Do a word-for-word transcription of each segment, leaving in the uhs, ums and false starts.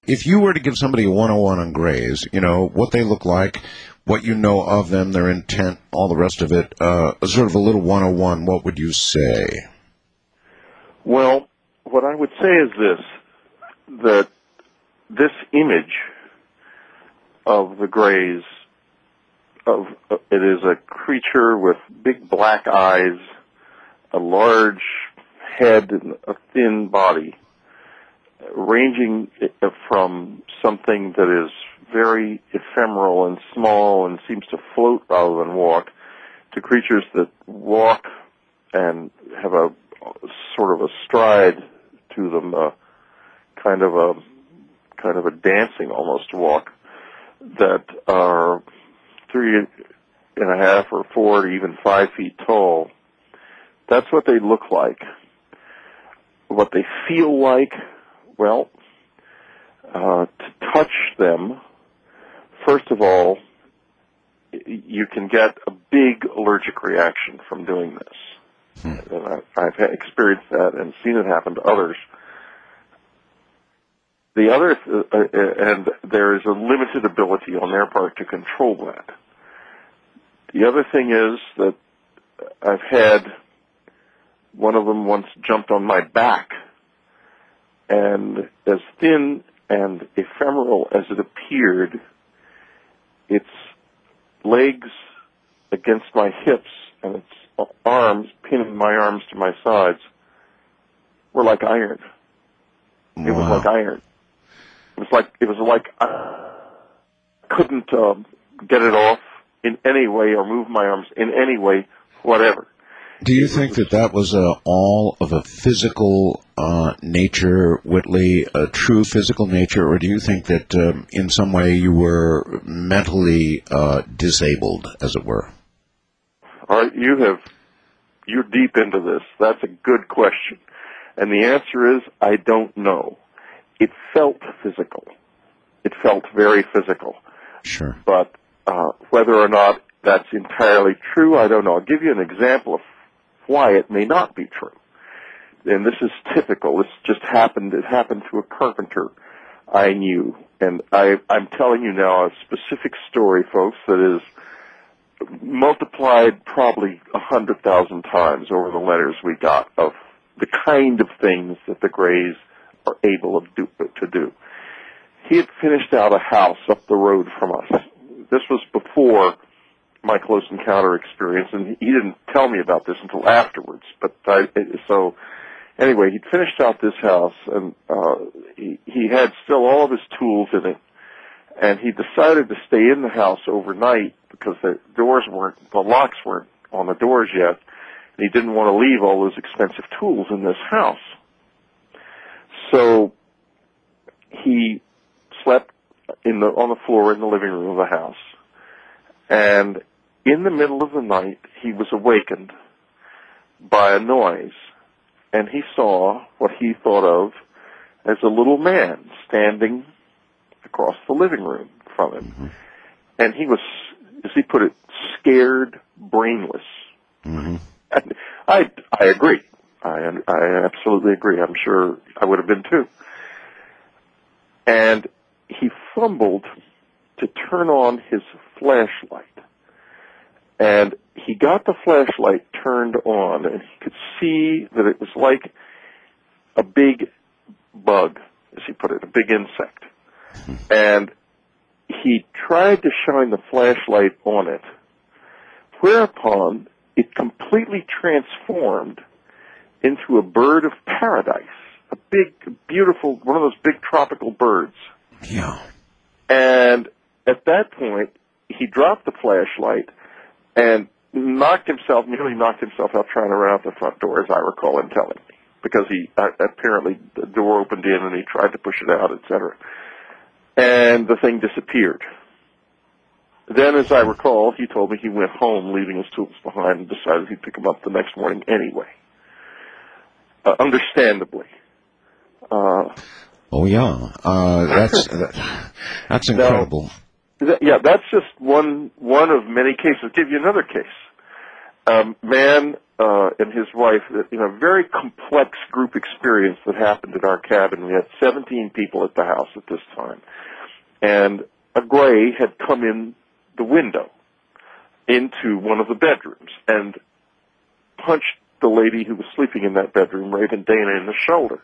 if you were to give somebody a one oh one on Greys, you know, what they look like, what you know of them, their intent, all the rest of it, uh, sort of a little one oh one, what would you say? Well, what I would say is this, that this image of the Greys, of uh, it is a creature with big black eyes, a large head and a thin body, ranging from something that is very ephemeral and small and seems to float rather than walk, to creatures that walk and have a sort of a stride to them, uh, kind of a kind of a dancing almost walk, that are three and a half or four or even five feet tall. That's what they look like. What they feel like, well, uh, to touch them, first of all, you can get a big allergic reaction from doing this. Hmm. And I, I've experienced that and seen it happen to others. The other, uh, and there is a limited ability on their part to control that. The other thing is that I've had one of them once jumped on my back, and as thin and ephemeral as it appeared, its legs against my hips and its arms, pinning my arms to my sides, were like iron. It Wow. was like iron. It was like it was like I couldn't uh, get it off in any way or move my arms in any way, whatever. Do you think that that was uh, all of a physical uh, nature, Whitley, a true physical nature, or do you think that um, in some way you were mentally uh, disabled, as it were? All right, you have, you're deep into this. That's a good question. And the answer is, I don't know. It felt physical. It felt very physical. Sure. But uh, whether or not that's entirely true, I don't know. I'll give you an example of why it may not be true. And this is typical. This just happened. It happened to a carpenter I knew. And I, I'm telling you now a specific story, folks, that is multiplied probably a hundred thousand times over the letters we got of the kind of things that the Greys are able to do, to do. He had finished out a house up the road from us. This was before my close encounter experience, and he didn't tell me about this until afterwards. But I, so anyway, he'd finished out this house, and uh, he, he had still all of his tools in it, and he decided to stay in the house overnight because the doors weren't, the locks weren't on the doors yet, and he didn't want to leave all those expensive tools in this house. So he slept in the on the floor in the living room of the house, and in the middle of the night, he was awakened by a noise, and he saw what he thought of as a little man standing across the living room from him. Mm-hmm. And he was, as he put it, scared, brainless. Mm-hmm. And I, I agree. I, I absolutely agree. I'm sure I would have been too. And he fumbled to turn on his flashlight. And he got the flashlight turned on, and he could see that it was like a big bug, as he put it, a big insect. And he tried to shine the flashlight on it, whereupon it completely transformed into a bird of paradise, a big, beautiful, one of those big tropical birds. Yeah. And at that point, he dropped the flashlight and knocked himself, nearly knocked himself out trying to run out the front door, as I recall him telling me, because he uh, apparently the door opened in and he tried to push it out, et cetera. And the thing disappeared. Then, as I recall, he told me he went home, leaving his tools behind, and decided he'd pick them up the next morning anyway. Uh, understandably. Uh, oh yeah, uh, that's that, that's incredible. Now, th- yeah, that's just one one of many cases. I'll give you another case. Um, man uh, and his wife, you know, very complex group experience that happened in our cabin. We had seventeen people at the house at this time. and a gray had come in the window into one of the bedrooms and punched the lady who was sleeping in that bedroom, Raven Dana, in the shoulder.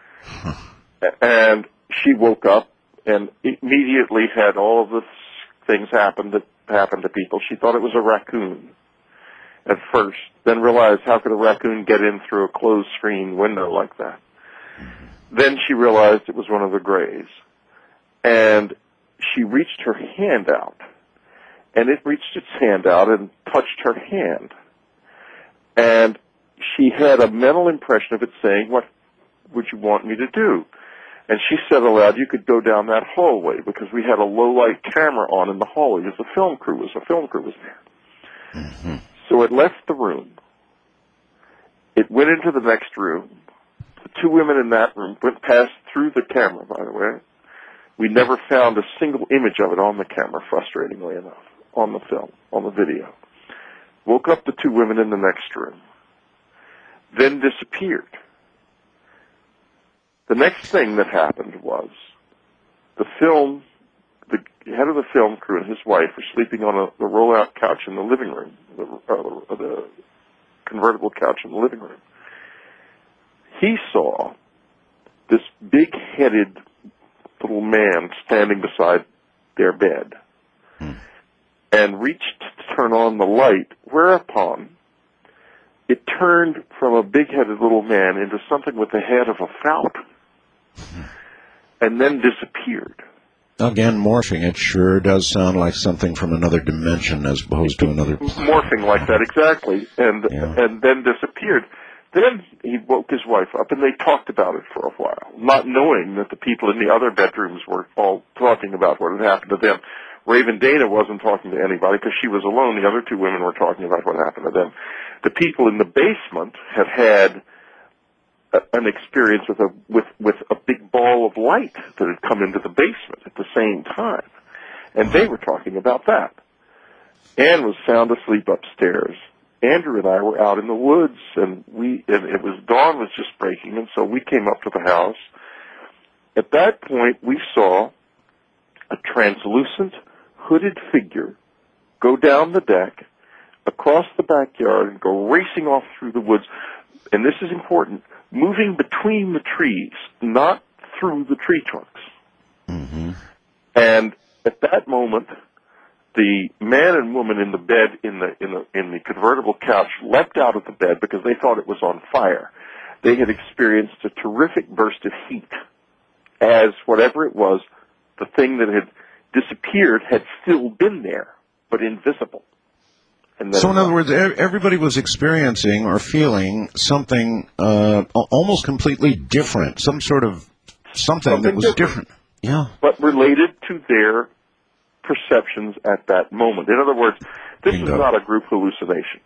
And she woke up and immediately had all of the things happen that happen to people. She thought it was a raccoon at first, then realized how could a raccoon get in through a closed screen window like that. Then she realized it was one of the grays. And she reached her hand out, and it reached its hand out and touched her hand. And she had a mental impression of it saying, "What would you want me to do?" And she said aloud, "You could go down that hallway," because we had a low-light camera on in the hallway as the film crew was. The film crew was there. Mm-hmm. So it left the room. It went into the next room. The two women in that room went past through the camera, by the way. We never found a single image of it on the camera, frustratingly enough, on the film, on the video. Woke up the two women in the next room. Then disappeared. The next thing that happened was the film, the head of the film crew and his wife were sleeping on a, the roll-out couch in the living room, the, uh, the convertible couch in the living room. He saw this big-headed little man standing beside their bed hmm. and reached to turn on the light, whereupon it turned from a big-headed little man into something with the head of a falcon hmm. and then disappeared. Again, morphing. It sure does sound like something from another dimension as opposed to another... Morphing like that, exactly, and yeah. and then disappeared. Then he woke his wife up, and they talked about it for a while, not knowing that the people in the other bedrooms were all talking about what had happened to them. Raven Dana wasn't talking to anybody because she was alone. The other two women were talking about what happened to them. The people in the basement had had a, an experience with a with with a big ball of light that had come into the basement at the same time, and they were talking about that. Anne was sound asleep upstairs. Andrew and I were out in the woods, and we and it was dawn was just breaking, and so we came up to the house. At that point, we saw a translucent, hooded figure go down the deck, across the backyard, and go racing off through the woods. And this is important, moving between the trees, not through the tree trunks. Mm-hmm. And at that moment, the man and woman in the bed in the in the in the convertible couch leapt out of the bed because they thought it was on fire. They had experienced a terrific burst of heat, as whatever it was, the thing that had disappeared had still been there, but invisible. And so, in other words, everybody was experiencing or feeling something uh, almost completely different, some sort of something, something that was different. different. Yeah, but related to their perceptions at that moment. In other words, this Bingo. is not a group hallucination.